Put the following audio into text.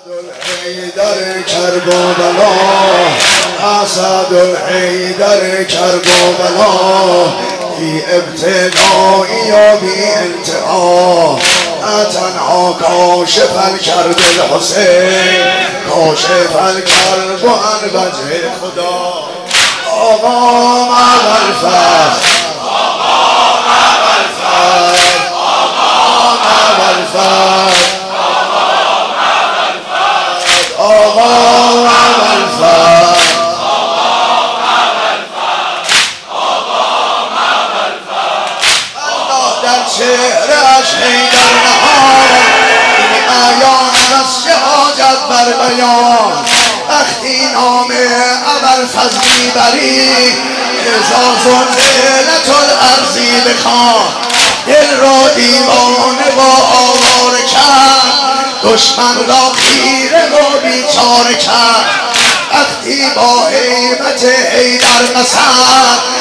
الحیدر کربلا، اسد الحیدر کربلا، بی ابتدایی و بی انتها، تنها کاشف الکرب الحسین، کاشف الکرب عن وجه خدا. آقا مبالفت، آقا مبالفت، آقا مبالفت، آقا مبالفت، الله در چهره‌اش حیدر نهاد، این عیان از شهادت بر بیان. وقتی نام ابوالفضل میبری اعزاز و ذلت الارضی بخوان، دل را دیوانه با آواره کرد، دشمن را خیره و بیچاره کرد. وقتی با هیبت حیدر قسم